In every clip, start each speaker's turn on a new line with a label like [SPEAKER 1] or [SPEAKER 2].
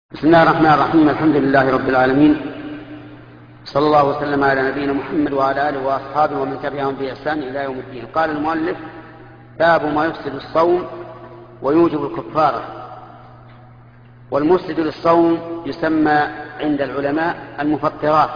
[SPEAKER 1] بسم الله الرحمن الرحيم. الحمد لله رب العالمين، صلى الله وسلم على نبينا محمد وعلى آله وأصحابه ومن تبعهم بإحسان إلى يوم الدين. قال المؤلف: باب ما يفسد الصوم ويوجب الكفارة. والمفسد للصوم يسمى عند العلماء المفطرات،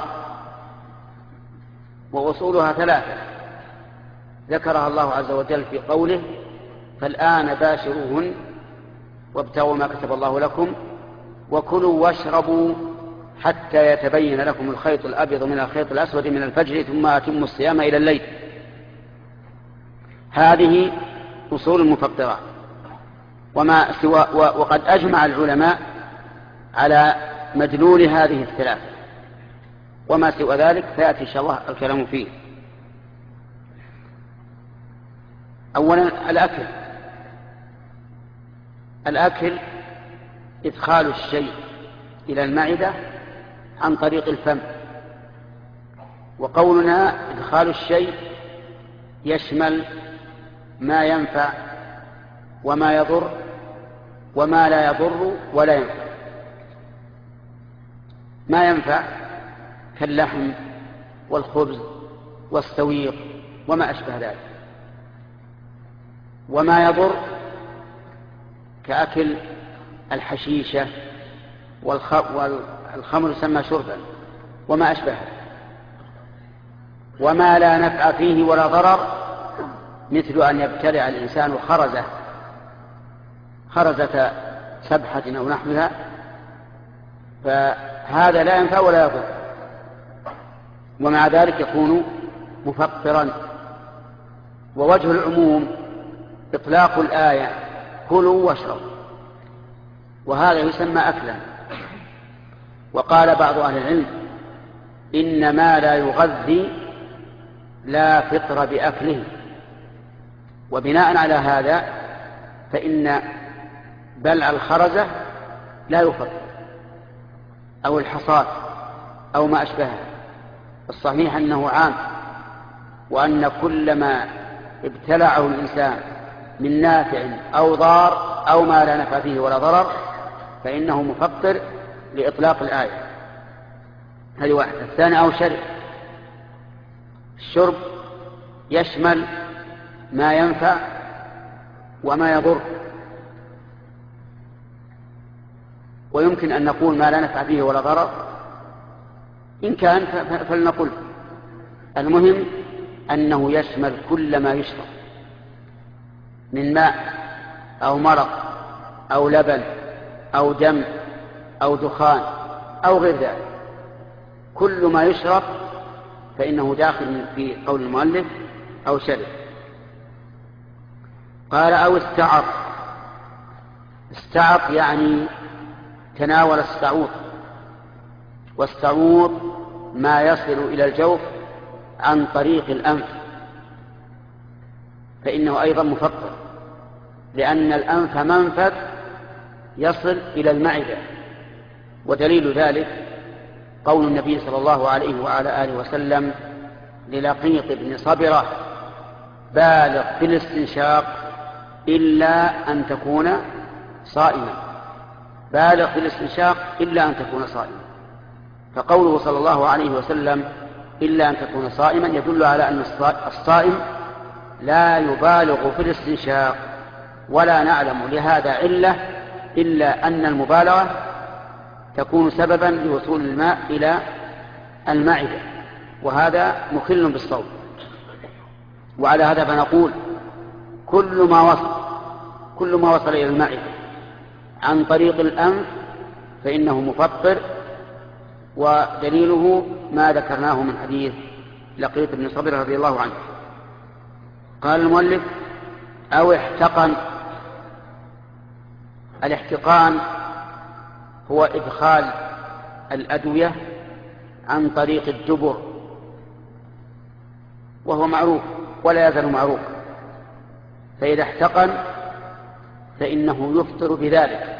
[SPEAKER 1] وأصولها ثلاثة ذكرها الله عز وجل في قوله: فالآن باشروهن وابتغوا ما كتب الله لكم وكلوا واشربوا حتى يتبين لكم الخيط الأبيض من الخيط الأسود من الفجر ثم أتموا الصيام إلى الليل. هذه أصول المفطرات، وقد أجمع العلماء على مدلول هذه الثلاث، وما سوى ذلك فيأتي إن شاء الله الكلام فيه. أولا الأكل إدخال الشيء إلى المعدة عن طريق الفم، وقولنا إدخال الشيء يشمل ما ينفع وما يضر وما لا يضر ولا ينفع. ما ينفع كاللحم والخبز والسويق وما أشبه ذلك، وما يضر كأكل الحشيشة والخمر يسمى شربا وما أشبه، وما لا نفع فيه ولا ضرر مثل أن يبتلع الإنسان خرزة سبحة أو نحوها، فهذا لا ينفع ولا يضر، ومع ذلك يكون مفطرا. ووجه العموم إطلاق الآية كلوا واشربوا، وهذا يسمى أكلا. وقال بعض أهل العلم: إن ما لا يغذي لا فطر بأكله. وبناء على هذا فإن بلع الخرزة لا يفطر، أو الحصاد أو ما أشبهه. الصحيح أنه عام، وأن كل ما ابتلعه الإنسان من نافع أو ضار أو ما لا نفع فيه ولا ضرر فإنه مفطر لإطلاق الآية. هذه واحدة. الثاني أو شرب. الشرب يشمل ما ينفع وما يضر، ويمكن أن نقول ما لا نفع فيه ولا ضرر، إن كان فلنقل. المهم أنه يشمل كل ما يشرب من ماء أو مرق أو لبن أو دم أو دخان أو غير ذلك. كل ما يشرب فإنه داخل في قول المؤلف أو شرب. قال: أو استعط يعني تناول السعوط، والسعوط ما يصل إلى الجوف عن طريق الأنف، فإنه أيضا مفطر، لأن الأنف منفذ يصل إلى المعدة. ودليل ذلك قول النبي صلى الله عليه وعلى آله وسلم للقيط بن صبرة: بالغ في الاستنشاق إلا أن تكون صائما. بالغ في الاستنشاق إلا أن تكون صائما. فقوله صلى الله عليه وسلم إلا أن تكون صائما يدل على أن الصائم لا يبالغ في الاستنشاق، ولا نعلم لهذا علة إلا أن المبالغة تكون سببا لوصول الماء إلى المعدة، وهذا مخل بالصوم. وعلى هذا فنقول كل ما وصل إلى المعدة عن طريق الأنف فإنه مفطر، ودليله ما ذكرناه من حديث لقيط بن صبرة رضي الله عنه. قال المؤلف: أو احتقن. الاحتقان هو إدخال الأدوية عن طريق الدبر، وهو معروف ولا يزال معروف. فإذا احتقن فإنه يفطر بذلك.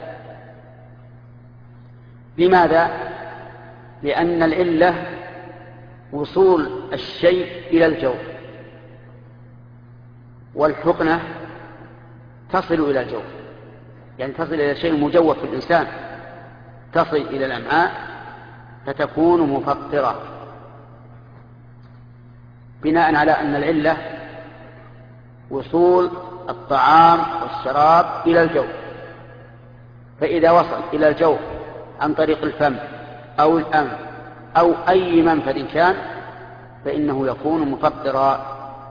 [SPEAKER 1] لماذا؟ لأن العلة وصول الشيء إلى الجوف، والحقنة تصل إلى الجوف، يعني تصل إلى شيء مجوف في الإنسان، تصل إلى الأمعاء فتكون مفطرة، بناء على أن العلة وصول الطعام والشراب إلى الجوف، فإذا وصل إلى الجوف عن طريق الفم أو الأنف أو أي منفذ كان فإنه يكون مفطرا.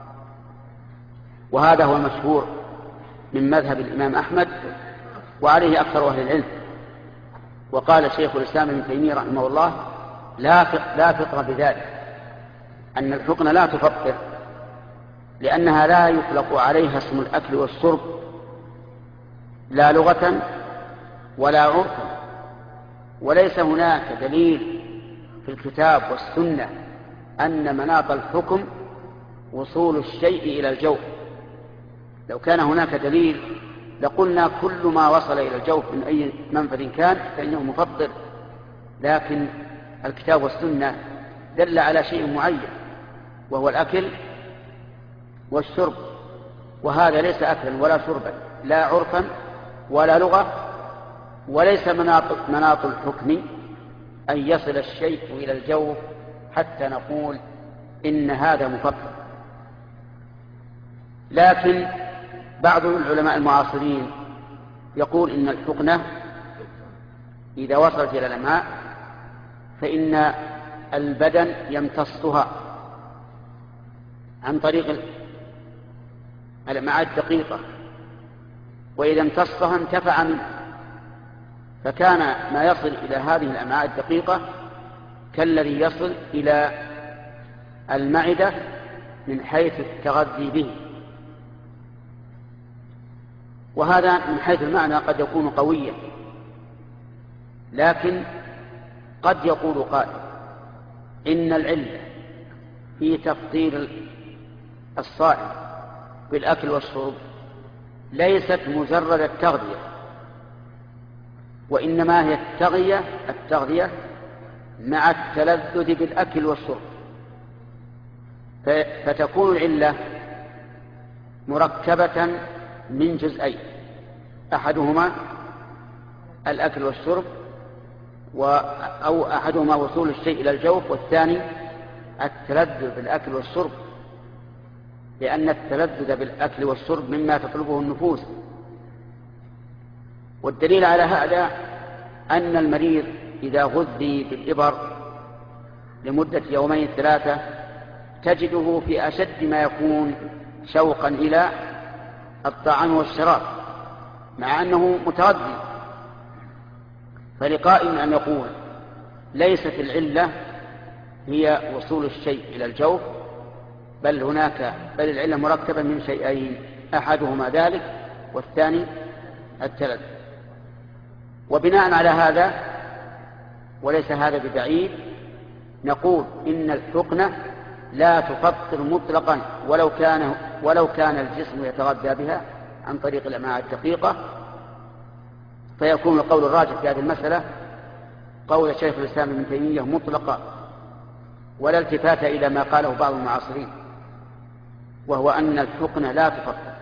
[SPEAKER 1] وهذا هو المشهور من مذهب الإمام أحمد وعليه أكثر أهل العلم. وقال شيخ الإسلام ابن تيمية رحمه الله لا فطر بذلك، أن الحقن لا تفطر، لأنها لا يطلق عليها اسم الأكل والشرب لا لغة ولا عرفا، وليس هناك دليل في الكتاب والسنة أن مناط الحكم وصول الشيء إلى الجوف. لو كان هناك دليل لقلنا كل ما وصل إلى الجوف من أي منفذ كان فإنه مفطر، لكن الكتاب والسنة دل على شيء معين وهو الأكل والشرب، وهذا ليس أكلا ولا شربا لا عرفا ولا لغة، وليس مناط الحكم أن يصل الشيء إلى الجوف حتى نقول إن هذا مفطر. لكن بعض العلماء المعاصرين يقول إن الحقنة إذا وصلت إلى الأمعاء فإن البدن يمتصها عن طريق الأمعاء الدقيقة، وإذا امتصها انتفع منه، فكان ما يصل إلى هذه الأمعاء الدقيقة كالذي يصل إلى المعدة من حيث التغذي به. وهذا من حيث المعنى قد يكون قويا، لكن قد يقول قائل إن العلة في تفطير الصائم بالأكل والشرب ليست مجرد التغذية، وإنما هي التغذية مع التلذذ بالأكل والشرب، فتكون العلة مركبة من جزئين، أحدهما الأكل والشرب أو أحدهما وصول الشيء إلى الجوف، والثاني التلذذ بالأكل والشرب، لأن التلذذ بالأكل والشرب مما تطلبه النفوس. والدليل على هذا أن المريض إذا غذي بالإبر لمدة 2 3 تجده في أشد ما يكون شوقا إلى الطعام والشراب مع أنه متردد. فلقائل أن يقول ليست العلة هي وصول الشيء إلى الجوف، بل العلة مركبة من شيئين، أحدهما ذلك والثاني التلذذ. وبناء على هذا وليس هذا ببعيد نقول إن الحقنة لا تفطر مطلقا ولو كان الجسم يتغذى بها عن طريق الأمعاء الدقيقة. فيكون القول الراجح في هذه المسألة قول شيخ الإسلام ابن تيمية مطلقا، ولا التفات إلى ما قاله بعض المعاصرين، وهو أن الحقنة لا تفطر.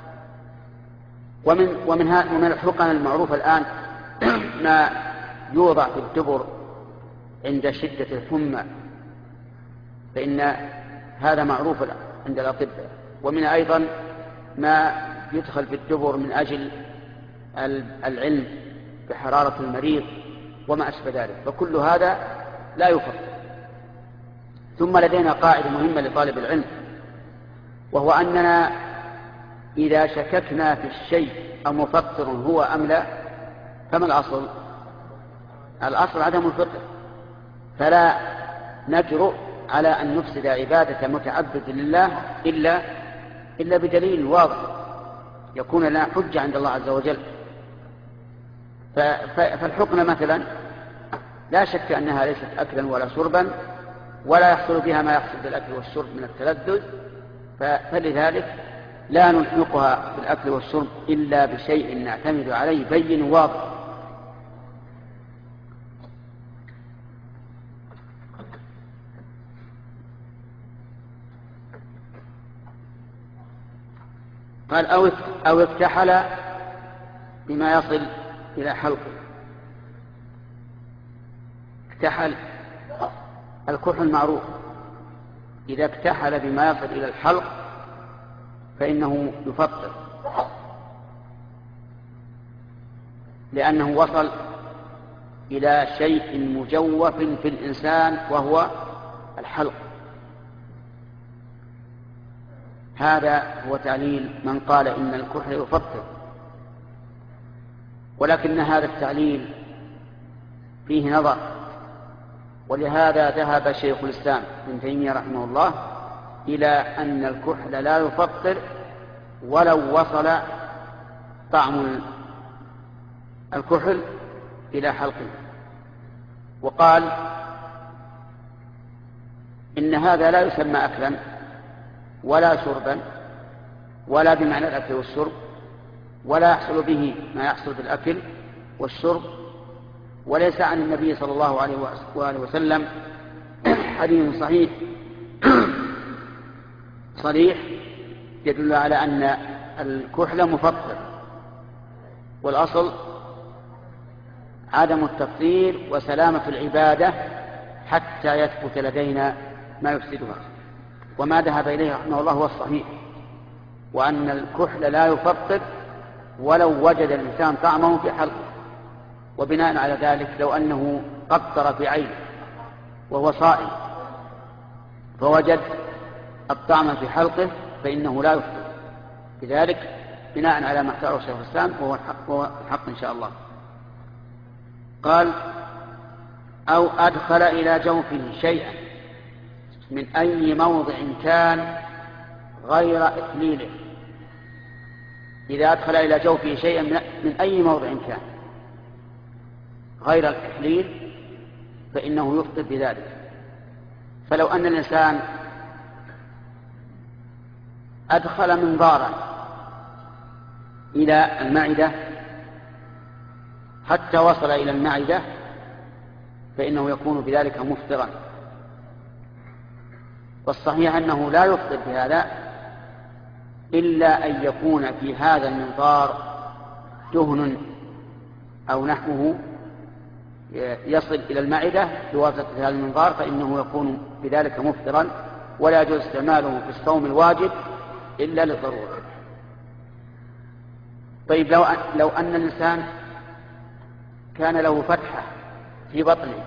[SPEAKER 1] ومن الحقن المعروفة الآن ما يوضع في الدبر عند شدة الحمى، فإن هذا معروف عند الأطباء. ومن أيضا ما يدخل في الدبر من أجل العلم بحرارة المريض وما أشبه ذلك، فكل هذا لا يفطر. ثم لدينا قاعدة مهمة لطالب العلم، وهو أننا إذا شككنا في الشيء أمفطر هو أم لا فما الأصل؟ الأصل عدم الفطر، فلا نجرؤ على أن نفسد عبادة متعبد لله إلا بدليل واضح يكون لنا حجة عند الله عز وجل. فالحقنة مثلا لا شك أنها ليست أكلا ولا شربا، ولا يحصل بها ما يحصل بالأكل والشرب من التلذذ، فلذلك لا نلحقها بالأكل والشرب إلا بشيء نعتمد عليه بين واضح. قال أو اكتحل بما يصل إلى حلقه. اكتحل الكحل معروف، إذا اكتحل بما يصل إلى الحلق فإنه يفطر، لأنه وصل إلى شيء مجوف في الإنسان وهو الحلق. هذا هو تعليل من قال إن الكحل يفطر، ولكن هذا التعليل فيه نظر، ولهذا ذهب شيخ الإسلام ابن تيمية رحمه الله إلى أن الكحل لا يفطر ولو وصل طعم الكحل إلى حلقه، وقال إن هذا لا يسمى أكلا ولا شربا ولا بمعنى الأكل والشرب، ولا يحصل به ما يحصل بالأكل والشرب، وليس عن النبي صلى الله عليه وآله وسلم حديث صريح يدل على أن الكحل مفطر، والأصل عدم التفطير وسلامة العبادة حتى يثبت لدينا ما يفسدها. وما ذهب إليه رحمه الله هو الصحيح، وأن الكحل لا يفطر ولو وجد الإنسان طعمه في حلقه. وبناء على ذلك لو أنه قطر في عينه وهو صائم فوجد الطعم في حلقه فإنه لا يفطر، لذلك بناء على ما اختاره شيخ الإسلام وهو الحق إن شاء الله. قال أو أدخل إلى جوفه شيئا من أي موضع كان غير إحليله. إذا أدخل إلى جوفه شيئا من أي موضع كان غير الإحليل فإنه يفطر بذلك. فلو أن الإنسان أدخل منظارا إلى المعدة حتى وصل إلى المعدة فإنه يكون بذلك مفطرا، والصحيح أنه لا يفطر بهذا إلا أن يكون في هذا المنظار دهن أو نحوه يصل إلى المعدة بواسطة هذا المنظار، فإنه يكون بذلك مفطرا، ولا يجوز استعماله في الصوم الواجب إلا للضرورة. طيب لو أن الإنسان كان له فتحة في بطنه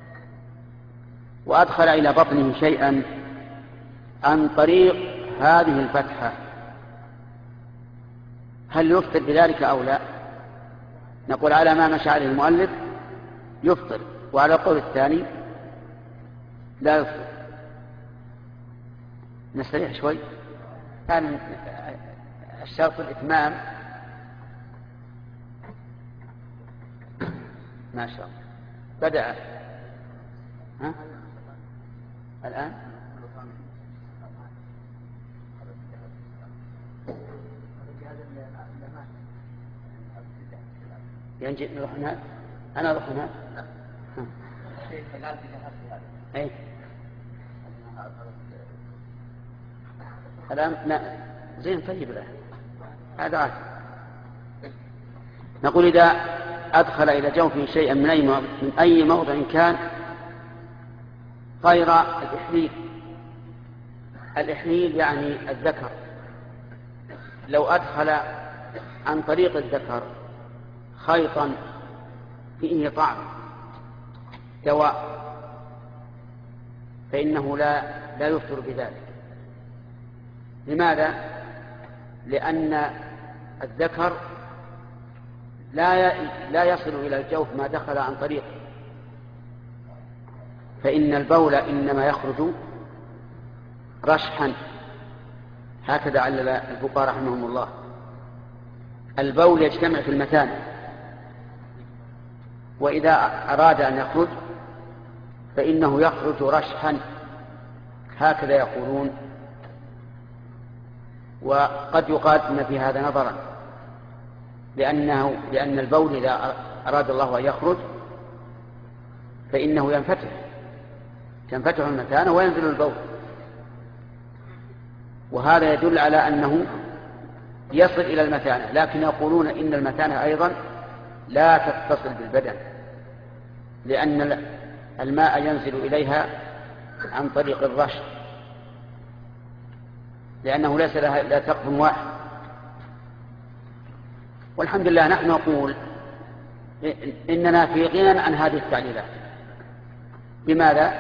[SPEAKER 1] وأدخل إلى بطنه شيئا عن طريق هذه الفتحة، هل يفطر بذلك أو لا؟ نقول على ما مشى عليه المؤلف يفطر، وعلى القول الثاني لا يفطر. نستريح شوي. كان الشرط الإتمام ما شاء الله بدأ الآن ينجي نروح هناك. أنا أروح هناك. أي الآن لا زين. طيب لا هذا عاد. نقول إذا أدخل إلى جوفه شيئا من أي موضع كان غير الإحليل. الإحليل يعني الذكر. لو أدخل عن طريق الذكر خيطا فيه طعم دواء فإنه لا يفطر بذلك. لماذا؟ لأن الذكر لا يصل إلى الجوف ما دخل عن طريقه، فإن البول إنما يخرج رشحا، هكذا علل الفقهاء رحمهم الله. البول يجتمع في المثانة، وإذا أراد أن يخرج فإنه يخرج رشحا، هكذا يقولون. وقد يقال إن في هذا نظرا، لأن البول إذا أراد الله أن يخرج فإنه تنفتح المثانة وينزل البول، وهذا يدل على أنه يصل إلى المثانة. لكن يقولون إن المثانة أيضا لا تتصل بالبدن، لأن الماء ينزل إليها عن طريق الرش، لأنه ليس لها لا سقف واحد. والحمد لله نحن نقول إننا في غنى عن هذه التعليلات. بماذا؟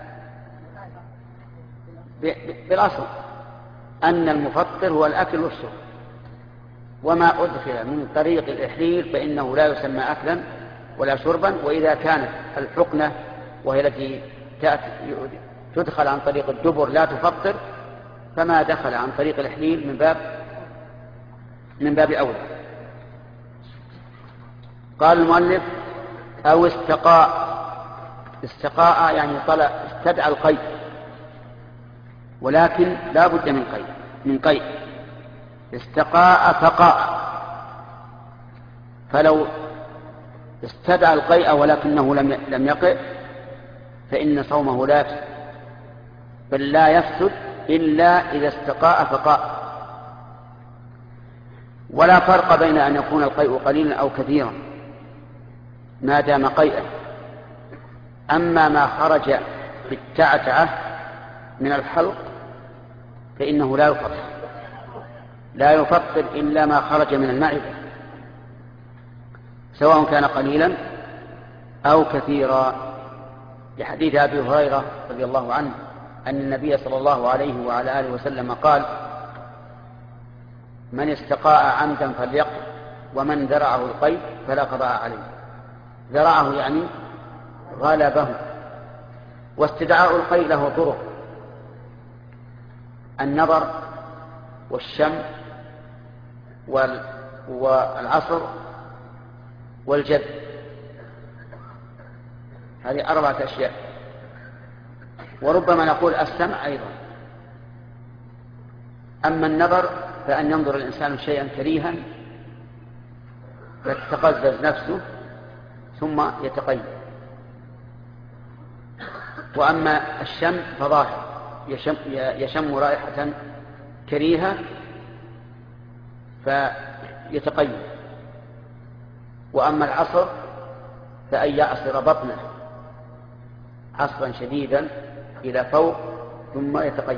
[SPEAKER 1] بالأصل أن المفطر هو الأكل والشرب، وما أدخل من طريق الإحليل فإنه لا يسمى أكلا ولا شربا. وإذا كانت الحقنة وهي التي تدخل عن طريق الدبر لا تفطر، فما دخل عن طريق الإحليل من باب أولى. قال المؤلف أو استقاء يعني استدعى القيء، ولكن لا بد من قيء. استقاء فقاء، فلو استدعى القيء ولكنه لم يقئ فإن صومه لا يفسد، بل لا يفسد إلا إذا استقاء فقاء. ولا فرق بين أن يكون القيء قليلا أو كثيرا ما دام قيئا. أما ما خرج بالتعتعة من الحلق فإنه لا يفطر إلا ما خرج من المعدة، سواء كان قليلا أو كثيرا، لحديث أبي هريرة رضي الله عنه أن النبي صلى الله عليه وعلى آله وسلم قال: من استقاء عمدا فليقض، ومن ذرعه القيء فلا قضاء عليه. ذرعه يعني غلبه. واستدعاء القيء له طرق: النظر والشم والعصر والجد، هذه 4 أشياء. وربما نقول السمع أيضا. أما النظر فأن ينظر الإنسان شيئا كريها فتتقزز نفسه ثم يتقيد. وأما الشم فظاهر، يشم رائحة كريهة فيتقيد. وأما العصر فأن يعصر بطنه عصرا شديدا إلى فوق ثم يتقيد.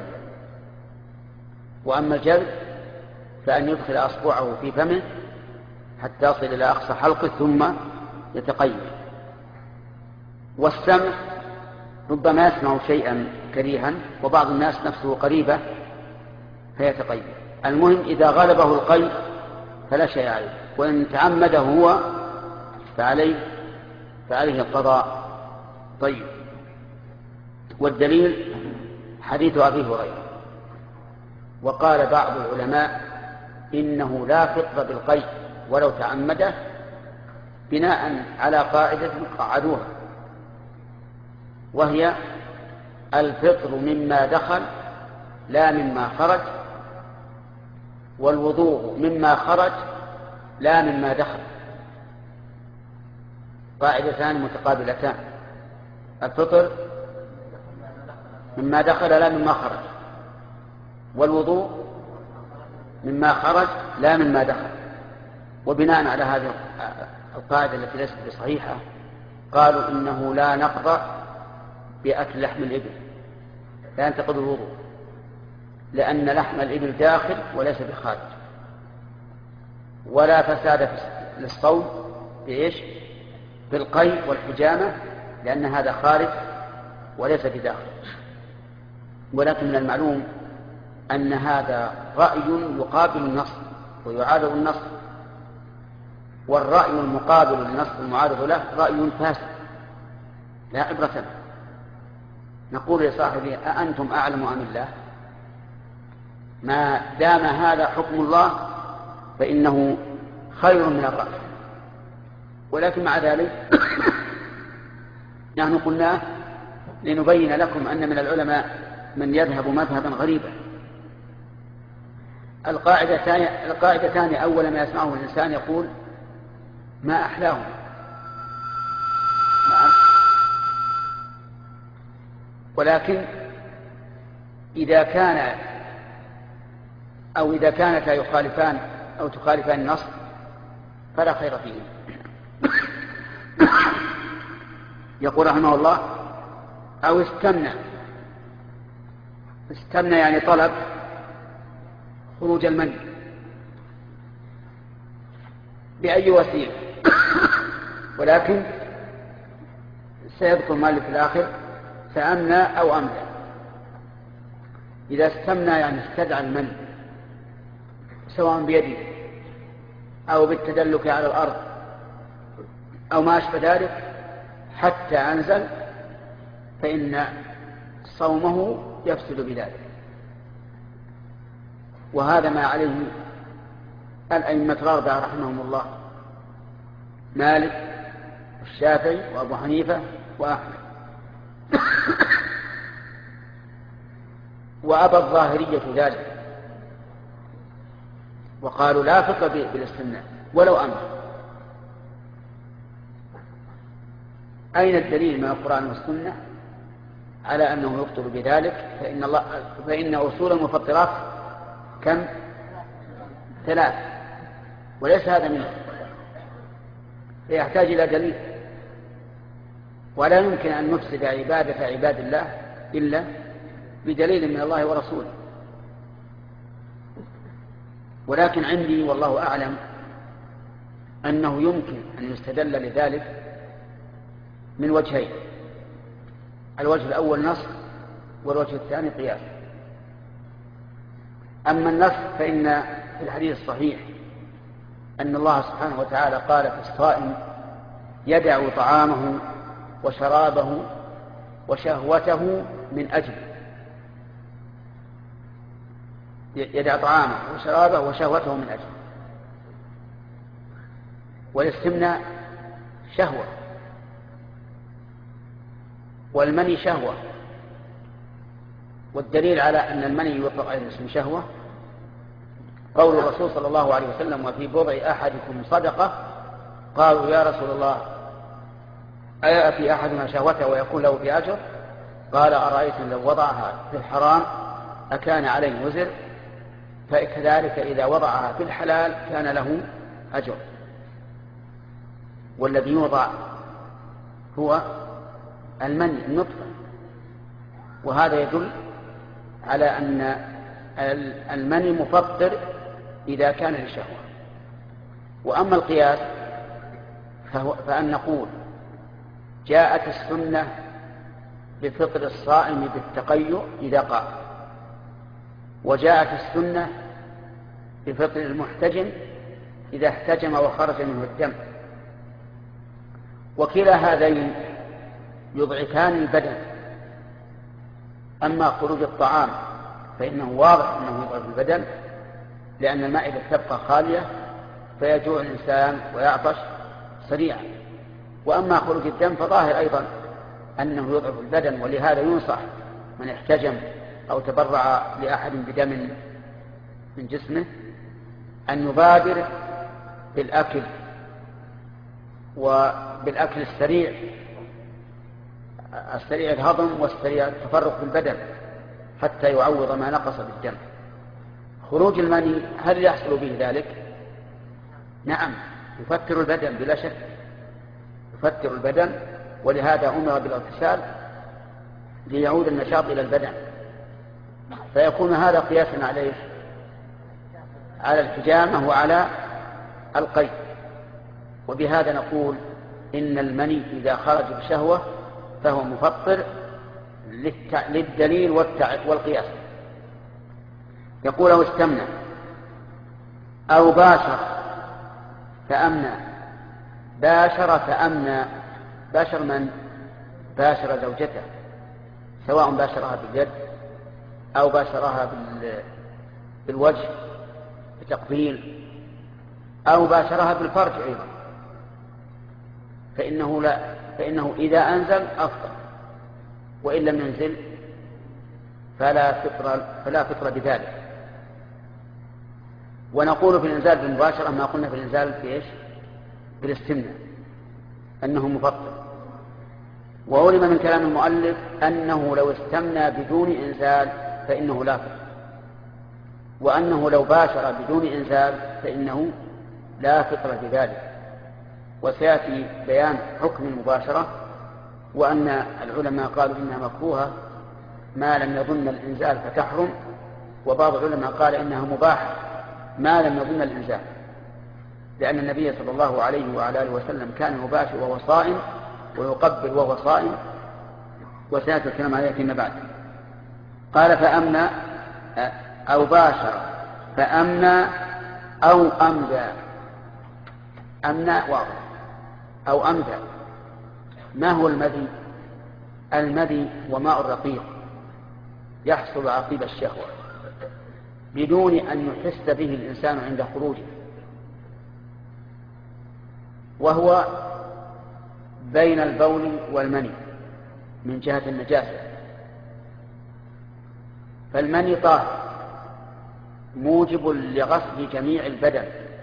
[SPEAKER 1] وأما الجلد فأن يدخل أصبعه في فمه حتى يصل إلى أقصى حلقه ثم يتقيد. والسمع ربما يسمع شيئا كريها وبعض الناس نفسه قريبة فيتقيد. المهم إذا غلبه القيء فلا شيء عليه، وإن تعمده هو فعليه القضاء. طيب، والدليل حديث أبي هريرة. وقال بعض العلماء إنه لا فطر بالقيء ولو تعمده، بناء على قاعدة قعدوها، وهي الفطر مما دخل لا مما خرج، والوضوء مما خرج لا مما دخل. قاعدتان متقابلتان: الفطر مما دخل لا مما خرج، والوضوء مما خرج لا مما دخل. وبناء على هذه القاعدة التي ليست بصحيحة قالوا إنه لا نقض بأكل لحم الإبل، لا ينتقض الوضوء، لأن لحم الإبل داخل وليس بخارج. ولا فساد للصوم بإيش؟ بالقيء والحجامة، لأن هذا خارج وليس بداخل. ولكن من المعلوم أن هذا رأي يقابل النص ويعارض النص، والرأي المقابل للنص المعارض له رأي فاسد لا عبرة له. نقول لصاحبه: أأنتم أعلم أم الله؟ ما دام هذا حكم الله فإنه خير من الرأي. ولكن مع ذلك نحن قلناه لنبين لكم أن من العلماء من يذهب مذهبا غريبا. القاعدتان أول ما يسمعه الإنسان يقول: ما أحلاهم. ولكن إذا كانتا يخالفان أو تخالفان النص فلا خير فيه. يقول رحمه الله: أو استمنى يعني طلب خروج المني بأي وسيلة، ولكن سيذكر مالك في الآخر فأمنى أو أمنى. إذا استمنى يعني استدعى المني سواء بيده أو بالتدلك على الأرض أو ما أشبه ذلك حتى أنزل، فإن صومه يفسد بذلك. وهذا ما عليه الأئمة الأربعة رحمهم الله، مالك والشافعي وأبو حنيفة وأحمد. وأبى الظاهرية ذلك وقالوا لا فقه بالاستمناء ولو أمر. أين الدليل من القرآن والسنة على أنه يفطر بذلك؟ فإن أصول المفطرات كم؟ 3، وليس هذا منه، فيحتاج إلى دليل. ولا يمكن أن نفسد عبادة عباد الله إلا بدليل من الله ورسوله. ولكن عندي والله أعلم أنه يمكن أن يستدل لذلك من وجهين: الوجه الأول نص، والوجه الثاني قياس. أما النص فإن في الحديث الصحيح أن الله سبحانه وتعالى قال في الصائم: يدع طعامه وشرابه وشهوته من أجل، يدع طعامه وشرابه وشهوته من أجل. والاستمناء شهوة، والمني شهوة، والدليل على أن المني يطلق على اسم شهوة قول الرسول صلى الله عليه وسلم: وفي بضع أحدكم صدقة. قالوا: يا رسول الله، أيأتي أحدنا شهوته ويكون له في أجر؟ قال: أرأيتم لو وضعها في الحرام أكان عليه وزر؟ فكذلك إذا وضعها في الحلال كان له أجر. والذي يوضع هو المني، النطفة. وهذا يدل على أن المني مفطر إذا كان للشهوة. وأما القياس فأن نقول: جاءت السنة بفطر الصائم بالتقيؤ إذا قام، وجاءت السنة بفطر المحتجم إذا احتجم وخرج منه الدم. وكلا هذين يضعفان البدن. أما خروج الطعام فإنه واضح أنه يضعف البدن، لأن المائدة تبقى خالية فيجوع الإنسان ويعطش سريعا. وأما خروج الدم فظاهر أيضا أنه يضعف البدن، ولهذا ينصح من احتجم أو تبرع لأحد بدم من جسمه أن يبادر بالأكل، وبالأكل السريع الهضم والسريع التفرق بالبدن حتى يعوض ما نقص بالدم. خروج المني هل يحصل به ذلك؟ نعم، يفتر البدن بلا شك، يفتر البدن، ولهذا أمر بالاغتسال ليعود النشاط إلى البدن. فيكون هذا قياسا عليه على الحجامة وعلى القيء. وبهذا نقول إن المني إذا خرج بشهوة فهو مفطر للدليل والقياس. يقول: أو استمنى أو باشر فأمنى. باشر فأمنى، باشر من؟ باشر زوجته، سواء باشرها باليد أو باشرها بالوجه بتقبيل أو باشرها بالفرج أيضا، فإنه إذا أنزل أفطر، وإن لم ينزل فلا فطر بذلك. ونقول في الإنزال بالمباشرة ما قلنا في الإنزال في إيش؟ بالاستمناء، أنه مفطر. وعلم من كلام المؤلف أنه لو استمنى بدون إنزال فإنه لا فطر، وأنه لو باشر بدون إنزال فإنه لا فطر بذلك. وسيأتي بيان حكم المباشرة وأن العلماء قالوا إنها مكروهة ما لم يظن الإنزال فتحرم، وبعض العلماء قال إنها مباحة ما لم يظن الإنزال، لأن النبي صلى الله عليه وعلى آله وسلم كان يباشر وهو صائم ويقبل وهو صائم، وسيأتي الكلام عليه فيما بعد. قال فأمنى أو باشر فأمنى أو أمدى. أمنى واضح أو أمدى. ما هو المدي؟ المدي هو ماء الرقيق يحصل عقيب الشهوة بدون أن يحس به الإنسان عند خروجه، وهو بين البول والمني من جهة النجاسة. فالمني طاهر موجب لغسل جميع البدن،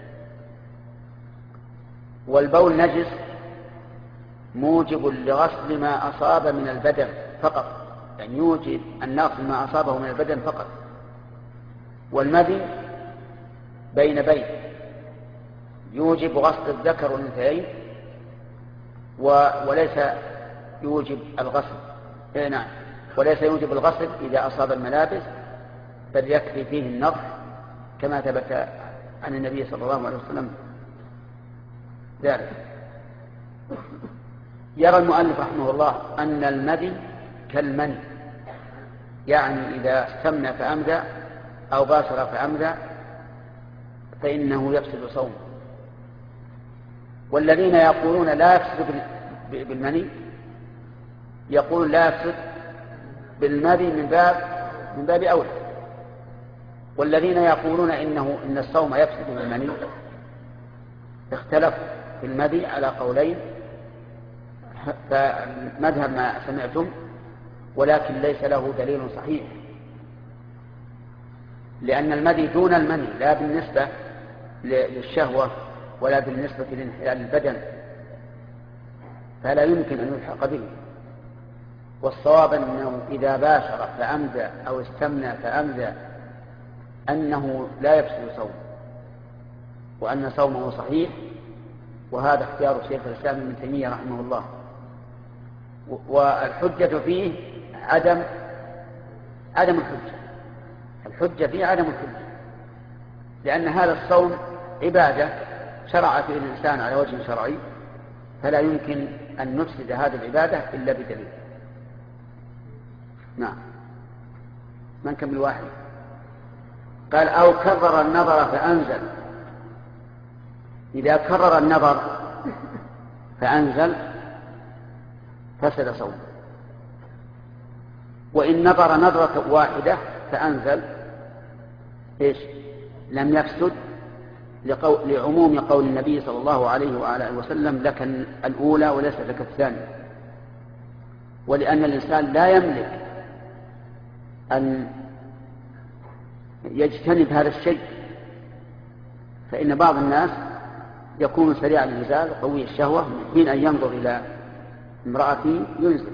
[SPEAKER 1] والبول نجس موجب لغسل ما أصاب من البدن فقط، يعني يوجب أن نغسل ما أصابه من البدن فقط. والمذي بين يوجب غسل الذكر والأنثيين وليس يوجب الغسل. نعم، وليس يوجب الغسل إذا أصاب الملابس، بل يكفي فيه النضح كما ثبت عن النبي صلى الله عليه وسلم ذلك. يرى المؤلف رحمه الله أن المذي كالمني، يعني إذا استمنى فأمدى أو باشر فأمدى فإنه يفسد صومه. والذين يقولون لا يفسد بالمني يقولون لا يفسد بالمذي من باب أولى. والذين يقولون إن الصوم يفسد بالمني اختلفوا في المذي على قولين، فمذهب ما سمعتم، ولكن ليس له دليل صحيح، لأن المذي دون المني لا بالنسبة للشهوة ولا بالنسبة لانحلال البدن، فلا يمكن أن يلحق به. والصواب أنه إذا باشر فأمدى أو استمنى فأمدى أنه لا يفسد صومه، وأن صومه صحيح، وهذا اختيار شيخ الإسلام ابن تيمية رحمه الله. والحجة فيه عدم الحجة فيه عدم الحجة، لأن هذا الصوم عبادة شرع فيه الإنسان على وجه شرعي، فلا يمكن أن نفسد هذه العبادة إلا بدليل. نعم، من كم الواحد؟ قال أو كرر النظر فأنزل. إذا كرر النظر فأنزل فسد صومه، وإن نظر نظرة واحدة فأنزل لم يفسد، لعموم قول النبي صلى الله عليه وعلى آله وسلم لك الأولى وليس لك الثانية. ولأن الإنسان لا يملك أن يجتنب هذا الشيء، فإن بعض الناس يكون سريع الإنزال قوي الشهوة، حين أن ينظر إلى امرأته ينزل،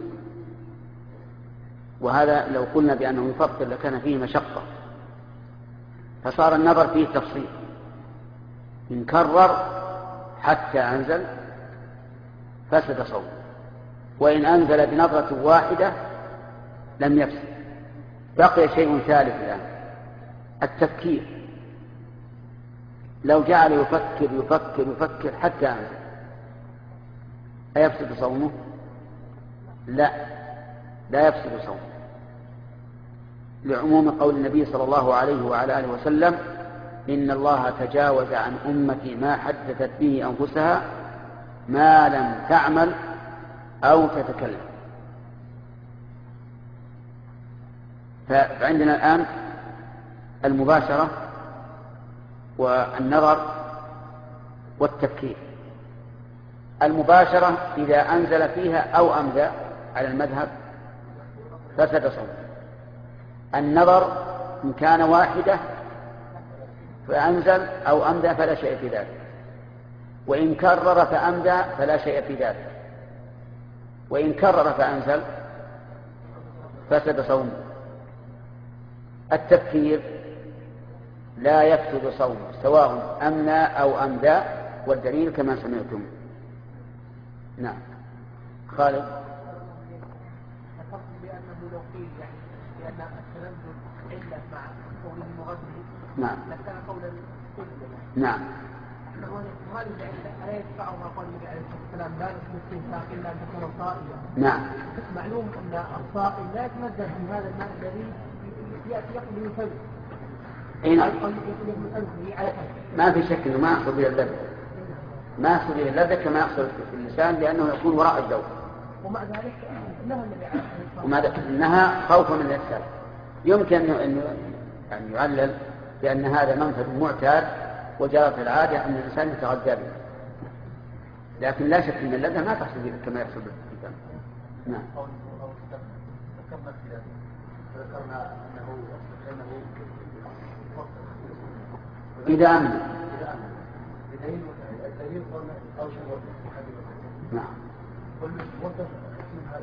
[SPEAKER 1] وهذا لو قلنا بأنه يفطر لكان فيه مشقة، فصار النظر فيه تفصيل. إن كرر حتى أنزل فسد صومه، وإن أنزل بنظرة واحدة لم يفسد. بقي شيء ثالث الآن، التفكير. لو جعل يفكر حتى أنزل أيفسد صومه؟ لا يفسد صومه، لعموم قول النبي صلى الله عليه وعلى آله وسلم إن الله تجاوز عن أمتي ما حدثت به أنفسها ما لم تعمل أو تتكلم. فعندنا الآن المباشرة والنظر والتفكير. المباشرة إذا أنزل فيها أو أمدى على المذهب فسد صومه. النظر إن كان واحدة فأنزل أو أمدى فلا شيء في ذلك، وإن كرر فأمدى فلا شيء في ذلك، وإن كرر فأنزل فسد صومه. التفكير لا يفسد صومه سواء أمنى أو أمدى، والدليل كما سمعتم. نعم. خالد.
[SPEAKER 2] الفرق بأنه لو قيل يعني بأن التلذذ علة مع قول المغني
[SPEAKER 1] نعم
[SPEAKER 2] لكان قولا كله
[SPEAKER 1] نعم.
[SPEAKER 2] وهذه العلة ألا يدفعها قول النبي عليه الصلاة والسلام لا يكون استنساق إلا أن تكون صائما.
[SPEAKER 1] نعم.
[SPEAKER 2] معلوم أن الصائم لا يتمدد من هذا الماء الذي يأتي يقضي من فمه.
[SPEAKER 1] ما في شك انه ما يحصل به اللذة، ما يحصل به اللذة كما يحصل في اللسان لانه يكون وراء الذوق.
[SPEAKER 2] ومع ذلك
[SPEAKER 1] انها خوفا من الافساد. يمكن ان يعلل بان هذا منفذ معتاد وجرت العاده ان الانسان يتغذى به، لكن لا شك ان اللذة ما تحصل به كما يحصل به الانسان. نعم.
[SPEAKER 3] ذكرنا انه
[SPEAKER 1] إذا أمن.
[SPEAKER 3] الدليل قلنا أو شيء
[SPEAKER 1] نعم.
[SPEAKER 3] والوقت من هذا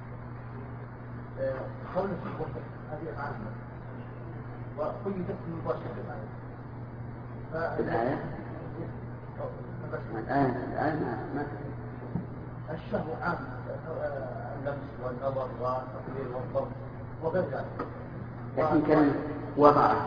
[SPEAKER 3] قول في الوقت هذه عامة وقيدت مباشرة
[SPEAKER 1] الآية. الآية ما
[SPEAKER 3] الشهوة عامة اللمس والنظر والتقليل والضبط وغير ذلك.
[SPEAKER 1] لكن كان وضعه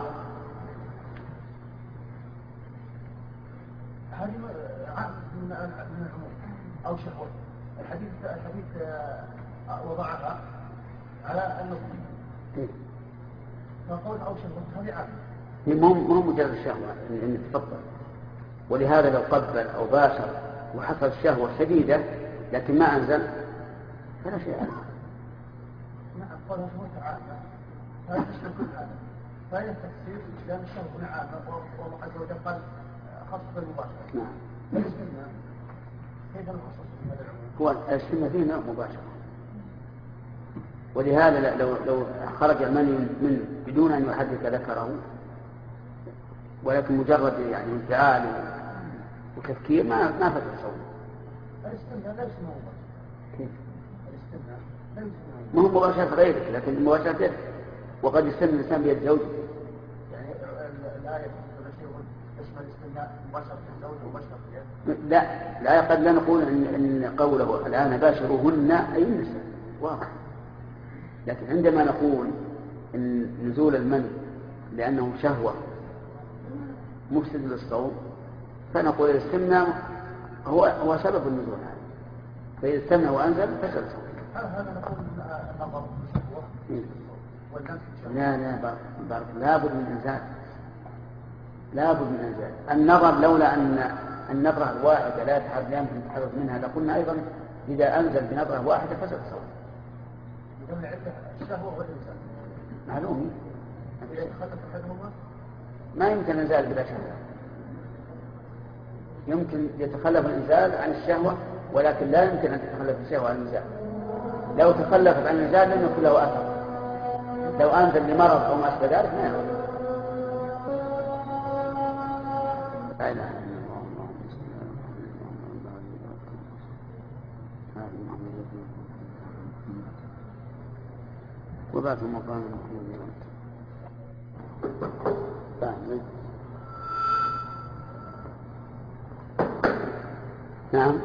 [SPEAKER 3] هذه من العموم أو شهوة. الحديث وضعها على النظر فقول أو شهوة هذه عامة.
[SPEAKER 1] مو مجرد الشهوة إن تفضل، ولهذا لو قبل أو باشر وحصل شهوة شديدة لكن ما أنزل فلا شيء عنه.
[SPEAKER 3] نعم قوله تعالى هذا يشمل كل هذا فهي التفسير لأن الشهوة عامة وقد وجب خاصة بالمباشرة.
[SPEAKER 1] نعم.
[SPEAKER 3] فالسنة كيف نخصص في هذا العموم؟
[SPEAKER 1] هو السنة فيه نوع مباشرة، ولهذا لو خرج المني من بدون أن يحدث ذكره ولكن مجرد يعني انفعال وتفكير ما فتح الصوم.
[SPEAKER 3] الاستمناء ليس مباشرة.
[SPEAKER 1] كيف؟
[SPEAKER 3] الاستمناء ليس
[SPEAKER 1] ما هو مباشرة غيرك، لكن المباشرة يد، وقد يستمر الإنسان بيد زوجه.
[SPEAKER 3] يعني الآية اسم الاستمناء مباشرة الزوج ومباشرة اليد.
[SPEAKER 1] لا قد لا نقول إن قوله الآن باشروهن أي النساء واضح، لكن عندما نقول إن نزول المني لأنه شهوة مفسد للصوم فنقول الاستمناء هو سبب النزول هذا، فإذا استمنى وأنزل فسد الصوم.
[SPEAKER 3] هذا نقول النظر شهوة واللمس شهوة.
[SPEAKER 1] لا لابد من إنزال، لابد من إنزال النظر. لولا أن النظرة الواحدة لا يمكن التحرز منها لقلنا أيضا إذا أنزل بنظرة واحدة فسد الصوم.
[SPEAKER 3] يدل على الشهوة والإنزال.
[SPEAKER 1] معلوم.
[SPEAKER 3] إذا تخلف أحدهما
[SPEAKER 1] ما يمكن إنزال بلا شهوة. يمكن يتخلف الإنزال عن الشهوة ولكن لا يمكن أن تتخلف الشهوة عن الإنزال. لو تخلفت عن الإنزال لم يكن له أثر. لو أنزل لمرض أو ما أشبه ذلك ما يخلف. لا إله إلا الله. وبعث مقام محمود فاهم. نعم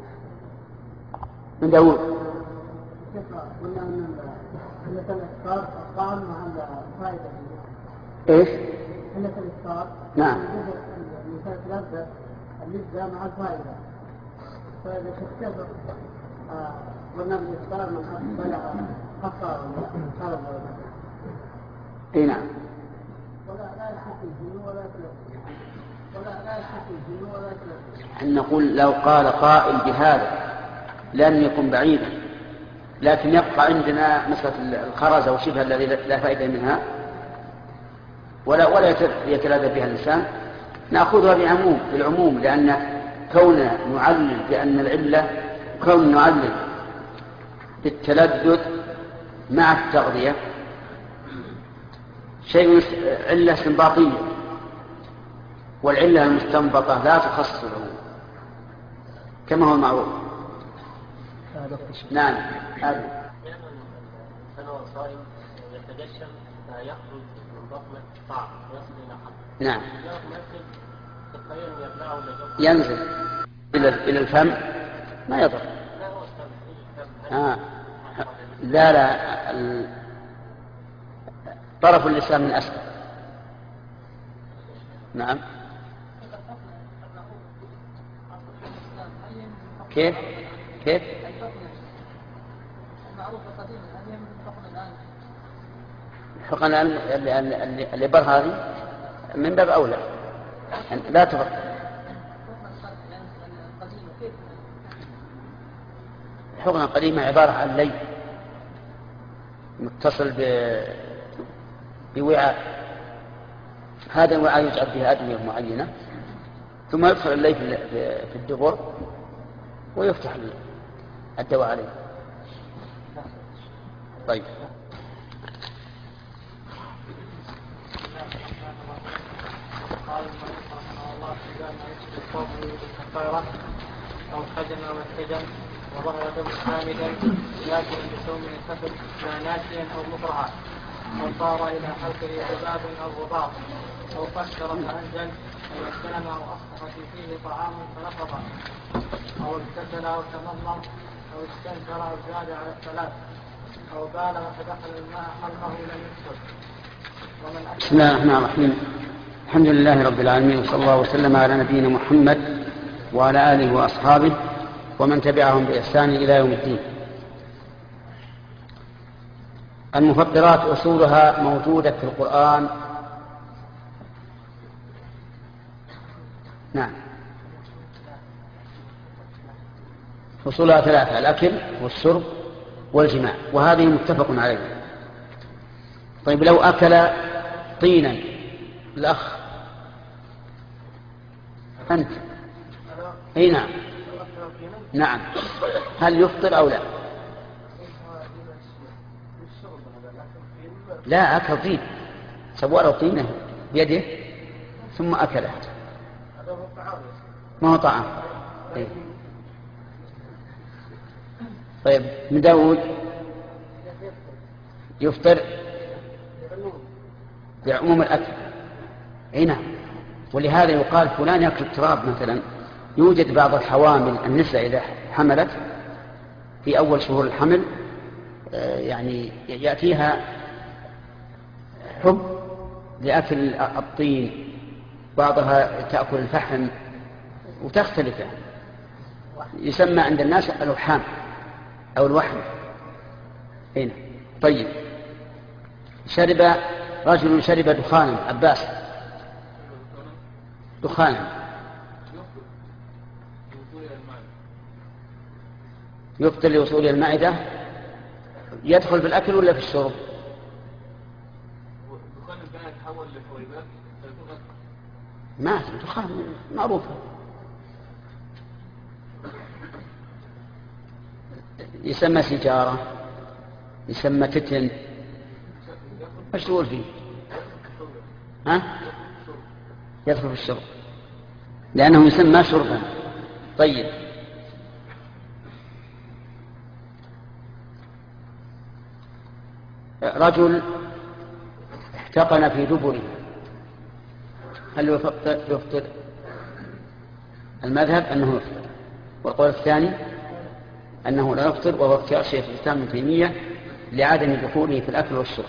[SPEAKER 1] من داود.
[SPEAKER 2] قلنا ان الافطار الطعام مع الفائده.
[SPEAKER 1] ايش؟
[SPEAKER 2] علة الافطار
[SPEAKER 1] نعم
[SPEAKER 2] الانسان يتلذذ اللذة مع الفائده، فاذا شكل قلنا بالافطار من بلغ قصر ولا
[SPEAKER 1] اي نعم.
[SPEAKER 2] ولا يحكي الجنون ولا يتلذذ ولا يحكي الجنون ولا يتلذذ.
[SPEAKER 1] نقول لو قال قائل بهذا لم يكن بعيدا، لكن يبقى عندنا مسألة الخرز أو شبه الذي لا فائدة منها ولا يتلذذ بها الإنسان، نأخذها بالعموم، لأن كوننا نعلل بأن العلة كون نعلل بالتلذذ مع التغذية شيء علة استنباطية، والعلة المستنبطة لا تخصص العموم كما هو المعروف. نعم هذا
[SPEAKER 4] أنا صائم يتجشم فيخرج من بطنه طعم يصل إلى حلقه.
[SPEAKER 1] نعم
[SPEAKER 4] يبلعه
[SPEAKER 1] ينزل إلى الفم ما يضر. لا طرف اللسان من أسفل. نعم. كيف الحقن الإبر هذه من باب أولى لا تفرق. الحقنة القديمة عبارة عن لي متصل بوعاء، هذا الوعاء يجعل فيه أدوية معينة ثم يدخل اللي في الدبر ويفتح الدواء عليه. طيب.
[SPEAKER 3] قال المؤلف رحمه الله في باب ما يشبه الصوم بالكفارة أو الحجم أو السجن وظهر دم حامدا لكن بصوم الكفر لا ناسيا أو مكرها أو صار إلى حلقه عباب أو غبار أو فكر فأنزل أو استلم أو أصبح فيه طعام فنقض أو اغتسل أو تمضمض أو استنكر أو زاد على الثلاث أو بالغ فدخل الماء حلقه لم يكسر.
[SPEAKER 1] بسم الله الرحمن الرحيم. الحمد لله رب العالمين وصلى الله وسلم على نبينا محمد وعلى آله وأصحابه ومن تبعهم بإحسان إلى يوم الدين. المفطرات أصولها موجودة في القرآن. نعم. أصولها ثلاثة: الأكل والشرب والجماع، وهذه متفق عليه. طيب، لو أكل طينا الأخ أنت أي نعم نعم، هل يفطر أو لا؟ لا، أكل طين، سوى له طينه بيده ثم أكله، ما هو طعام. طيب، من داود يفطر بعموم الأكل. أي نعم، ولهذا يقال فلان يأكل التراب مثلا. يوجد بعض الحوامل النساء إذا حملت في أول شهور الحمل يعني يأتيها حب لأكل الطين، بعضها تأكل الفحم وتختلف، يسمى عند الناس الوحام أو الوحم. هنا. طيب، رجل شرب دخانا، عباس، دخانا يفطر لوصول المعدة. يدخل في الأكل ولا في الشرب؟ ما دخان معروفة، يسمى سيجارة، يسمى تتن، ايش تقول فيه؟ يدخل في الشرب لأنه يسمى شربا. طيب، رجل احتقن في دبره، هل يفطر؟ المذهب أنه يفطر، والقول الثاني أنه لا يفطر، وهو اختيار شيخ الإسلام ابن تيمية لعدم دخوله في الأكل والشرب.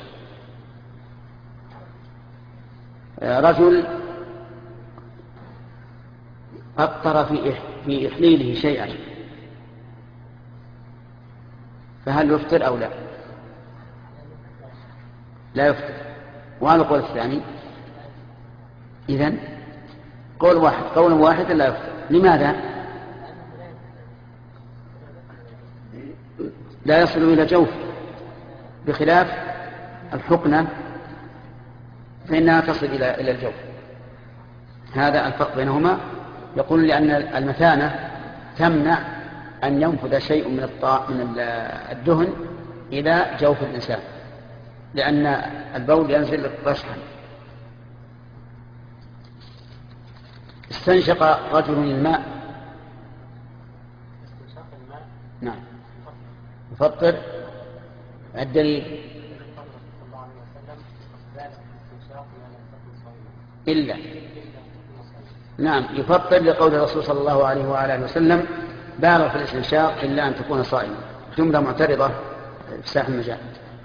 [SPEAKER 1] رجل أفطر في إحليله شيئا، فهل يفطر أو لا؟ لا يفطر. وهذا القول الثاني. إذن قول واحد لا يفطر. لماذا؟ لا يصل إلى جوف، بخلاف الحقنة فإنها تصل إلى الجوف. هذا الفرق بينهما. يقول لأن المثانة تمنع أن ينفذ شيء من الدهن إلى جوف الإنسان، لأن البول ينزل رشحا. استنشق رجل الماء. نعم، يفطر. الدليل إلا نعم، يفطر لقول الرسول صلى الله عليه وآله وسلم: بالغ في الاستنشاق إلا أن تكون صائما. جملة معترضة افساح المجال.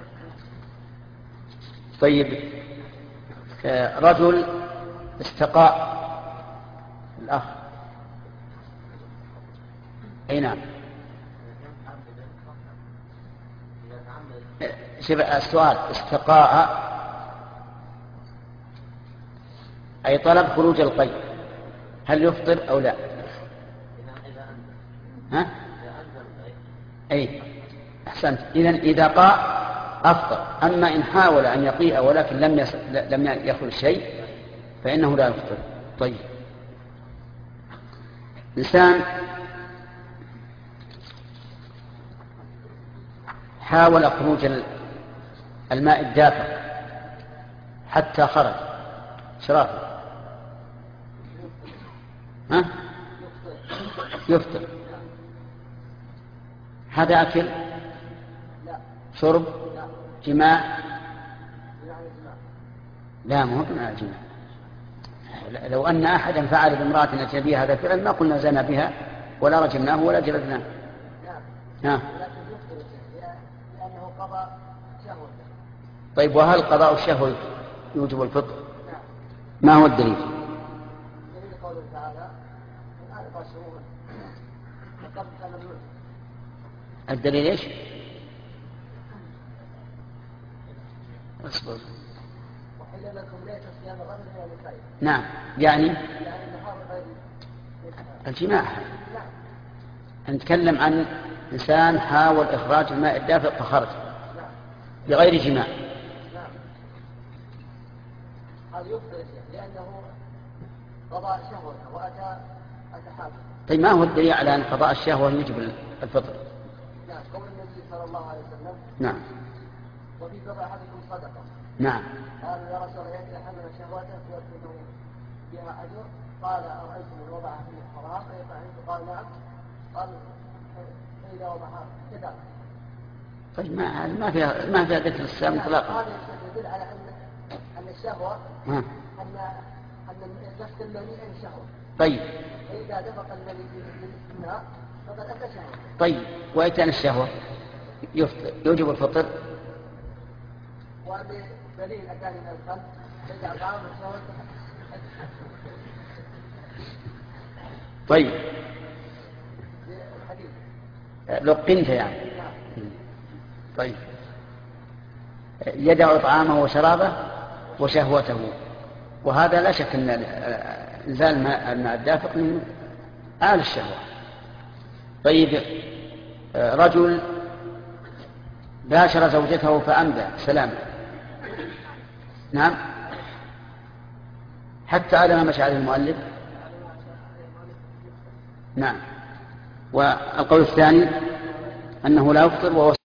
[SPEAKER 1] طيب رجل استقاء الأخ. أي نعم. السؤال استقاء أي طلب خروج القيء، هل يفطر أو لا؟ ها؟ أي أحسنت. إذا قاء أفطر، أما إن حاول أن يقيء ولكن لم يخرج شيء فإنه لا يفطر. طيب إنسان حاول خروج الماء الدافئ حتى خرج شرافه، ها؟ يفطر. هذا أكل شرب جماع؟ لا، ما هو جماع. لو أن أحدا فعل بامرأة أجنبية هذا فعل ما قلنا زنى بها ولا رجمناه ولا جلدناه. نعم.
[SPEAKER 2] لأنه قضى شهوة.
[SPEAKER 1] طيب وهل قضاء الشهوة يوجب الفطر؟ ما هو الدليل؟
[SPEAKER 2] دليل قوله تعالى من ألقى شهوة فقد كان يوجب.
[SPEAKER 1] الدليل ايش؟ اصبر.
[SPEAKER 2] وحل لكم ليلة صيام الرجل إلى النساء.
[SPEAKER 1] نعم، يعني
[SPEAKER 2] النهار غير
[SPEAKER 1] الجماع. نتكلم عن إنسان حاول إخراج الماء الدافئ فخرج بغير جماع.
[SPEAKER 2] هذا يفطر لأنه قضاء شهوة وأتى حاجة.
[SPEAKER 1] طيب ما هو الدليل على أن قضاء الشهوة يجب الفطر؟
[SPEAKER 2] نعم، قول النبي صلى الله عليه وسلم.
[SPEAKER 1] نعم.
[SPEAKER 2] وفي بضع أحدكم صدقة.
[SPEAKER 1] نعم.
[SPEAKER 2] قالوا يا رسول الله إذا حمل شهوته فيكون بها أجر. قال أرأيتم من وضعها في الحرام فيطعمه؟ قال نعم. قال فإذا وضعها كذلك.
[SPEAKER 1] طيب ما فيها ذكر الصيام مطلقا.
[SPEAKER 2] هذا يدل على أن الشهوة أن نفس المني شهوة.
[SPEAKER 1] طيب.
[SPEAKER 2] فإذا دفق المني في النار فقد أتى شهوة.
[SPEAKER 1] طيب وإتيان الشهوة يوجب الفطر؟
[SPEAKER 2] ودليل أتاني من الخلق فإذا طعام الشهوة.
[SPEAKER 1] طيب لقنت يعني. طيب يدع طعامه وشرابه وشهوته، وهذا لا شك أن إنزال الماء الدافق من آل الشهوة. طيب رجل باشر زوجته فأمدى سلام، نعم، حتى على ما مشى عليه المؤلف. نعم. والقول الثاني أنه لا يفطر وهو